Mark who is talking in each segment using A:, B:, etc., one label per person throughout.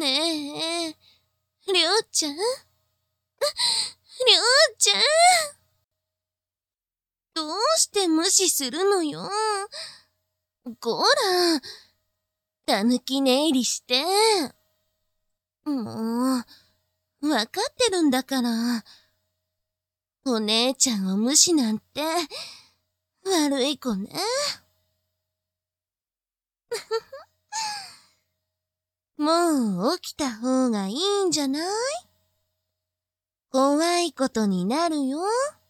A: ねえ、りょうちゃん、りょうちゃん、どうして無視するのよ。こら、たぬき寝入りして。もう、わかってるんだから。お姉ちゃんを無視なんて、悪い子ね。もう起きた方がいいんじゃない？怖いことになるよ。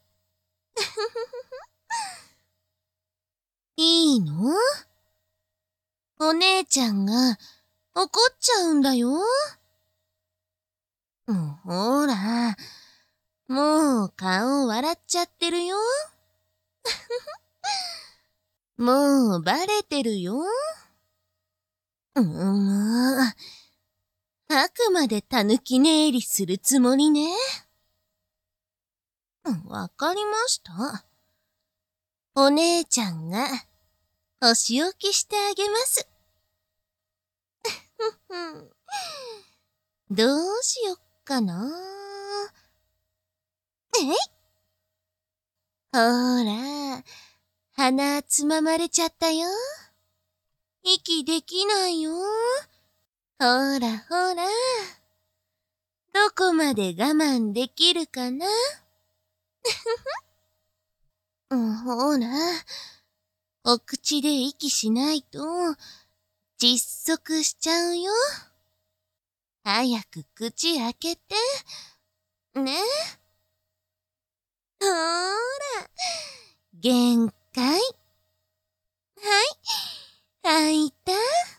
A: いいの？お姉ちゃんが怒っちゃうんだよ。ほら、もう顔笑っちゃってるよ。もうバレてるよ。もう、あくまでたぬき寝入りするつもりね。わかりました。お姉ちゃんがお仕置きしてあげます。どうしよっかな。ほら、鼻つままれちゃったよ。息できないよ。ほらほら。どこまで我慢できるかな。ほら、お口で息しないと窒息しちゃうよ。早く口開けて。ね。ほーら、限界。はい、開いた。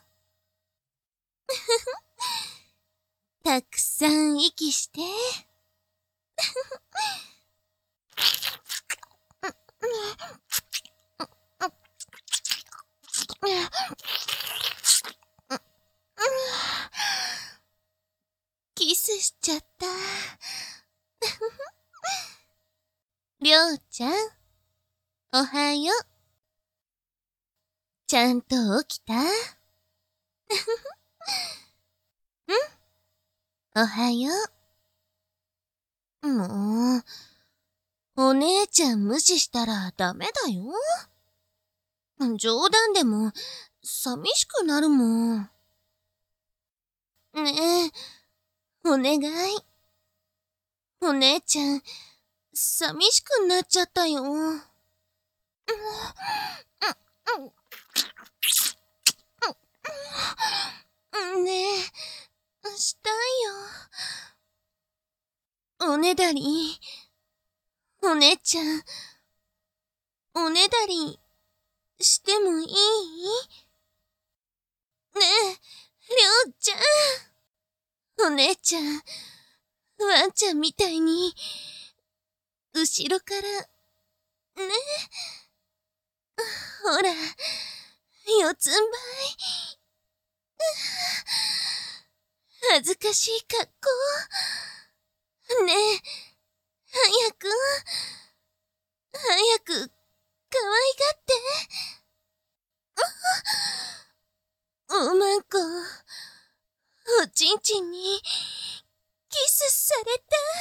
A: たくさん息して。キスしちゃった。りょうちゃん、おはよう。ちゃんと起きた？おはよう。もう、お姉ちゃん無視したらダメだよ。冗談でも、寂しくなるもん。ねえ、お願い。お姉ちゃん、寂しくなっちゃったよ。ねえ、したいよ。おねだり、お姉ちゃん、おねだり、してもいい？ねえ、りょうちゃん。お姉ちゃん、ワンちゃんみたいに、後ろから、ね。ほら、四つん這い。恥ずかしい格好。ねえ、早く、早く、可愛がって。おまんこ、おちんちんに、キスされ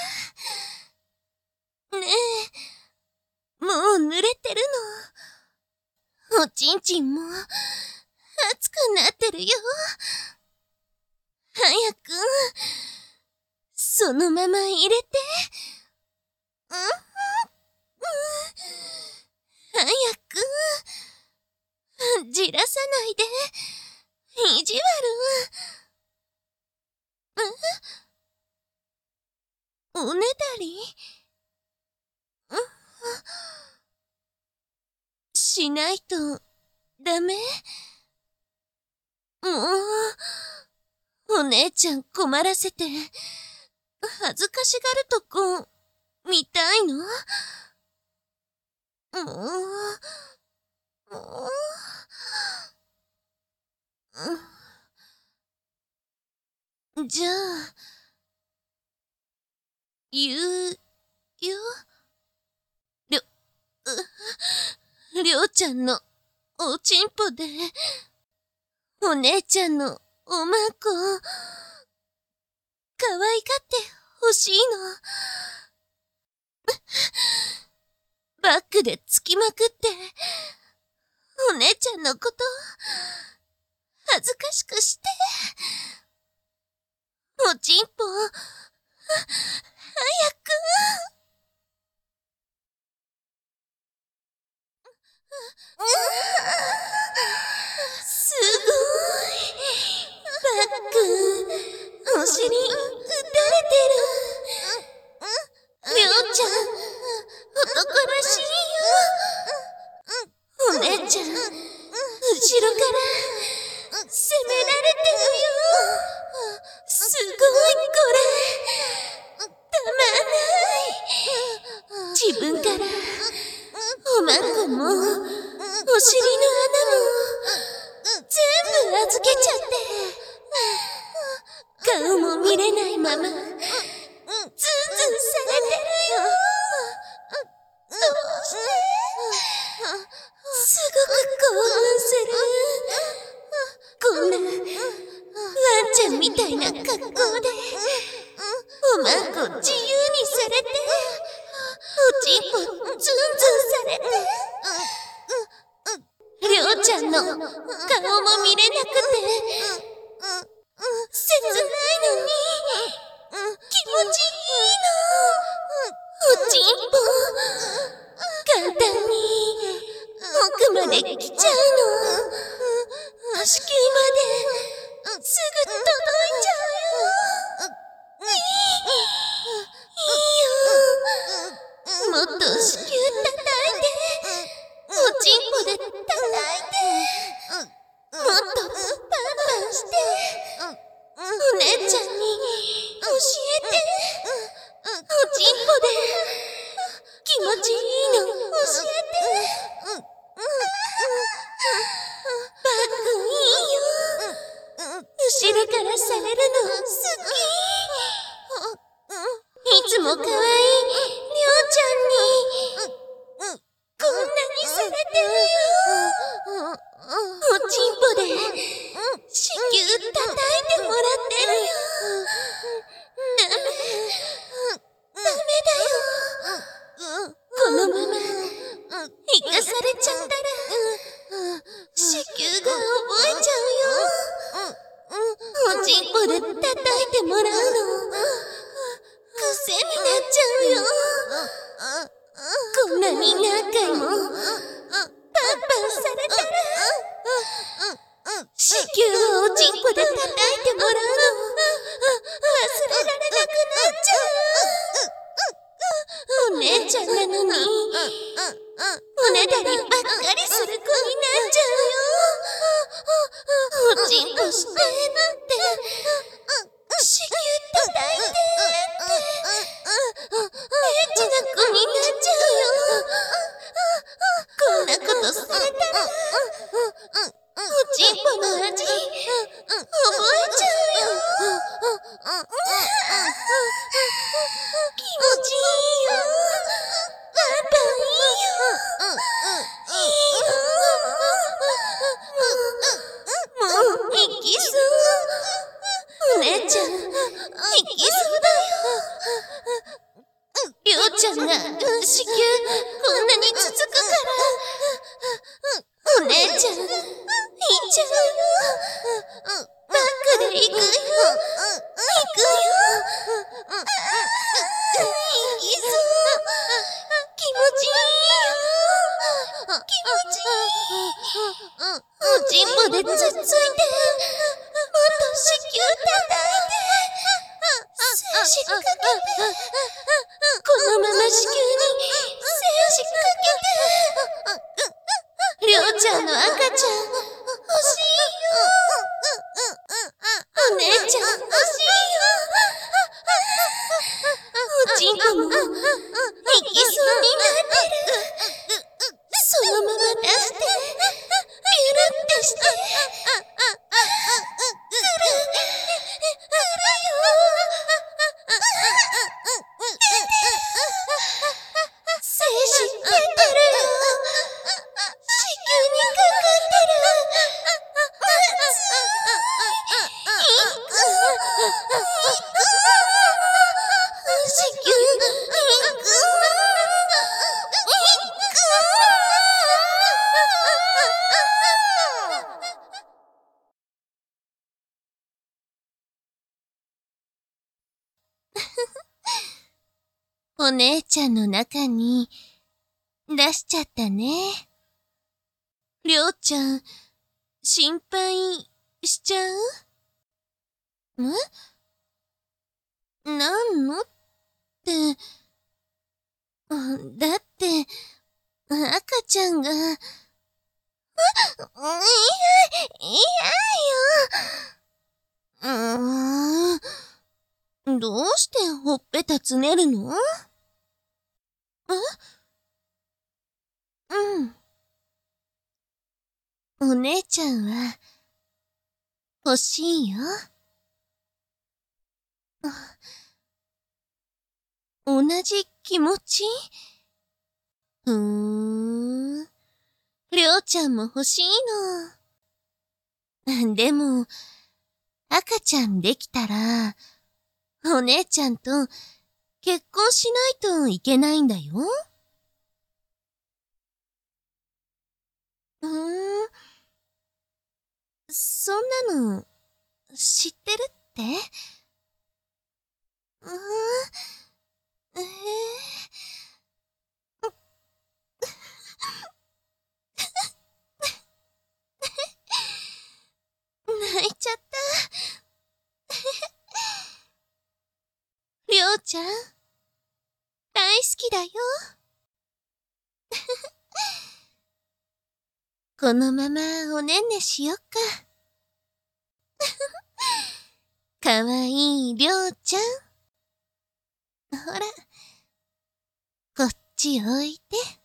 A: た。ねえ、もう濡れてるの。おちんちんも、熱くなってるよ。早く、そのまま入れて。早く、じらさないで。意地悪。おねだりしないと、ダメ？もう、お姉ちゃん困らせて、恥ずかしがるとこ、見たいの？もう、じゃあ、言うよ。りょ、りょうちゃんのおちんぽで、お姉ちゃんのおまんこ、 可愛がってほしいの。バックでつきまくって、お姉ちゃんのこと、恥ずかしくして。おちんぽ、早く。すごい。バック、お尻、打たれてる。りょうちゃん、男らしいよ。お姉ちゃん、後ろから責められてるよ。すごいこれ。たまんない。自分からおまんこもお尻の穴も全部預けちゃって、顔も見れないままズンズンされてるよ。どうしてすごく興奮する。こんなワンちゃんみたいな格好でおまんこ自由にされて、おちんぽズンズンされて、りょうちゃんの顔も見れなくて切ないのに気持ちいいの。おちんぽ簡単に奥まで来ちゃうの。子宮まですぐ届いちゃうよ。いいよ。もっと子宮叩いて、おちんぽで叩いて、もっとパンパンして、お姉ちゃんに教えて。おちんぽで気持ちいいの教えて。バッグいいよ。後ろからされるの好き。いつも可愛いりょうちゃんにこんなにされてるよ。おちんぽで子宮叩いてもらってるよ。ダメだよ。このまま生かされちゃったら子宮が覚えちゃうよ。おちんぽで叩いてもらうの癖になっちゃうよ。こんなに何回もパンパンされたら子宮をおちんぽで叩いてもらうの忘れられなくなっちゃう。お姉ちゃんなのにおねだりばっかりする子になっちゃうよ。おちんぽしてって子宮叩いてってエッチな子になっちゃうよ。こんなことされたらおちんぽの味覚えちゃうよ。気持ちいいよ。パンパンいいよ。いいよ。もう行きそう。 お姉ちゃんの中に出しちゃったね。りょうちゃん、心配しちゃう？なんのって、だって、赤ちゃんが、嫌よ。どうしてほっぺたつねるの？うん。お姉ちゃんは、欲しいよ。同じ気持ち？りょうちゃんも欲しいの。でも、赤ちゃんできたら、お姉ちゃんと結婚しないといけないんだよ。そんなの、知ってるって？え泣いちゃった。りょうちゃん、大好きだよ。このままおねんねしよっか。かわいいりょうちゃん。ほら、こっちおいで。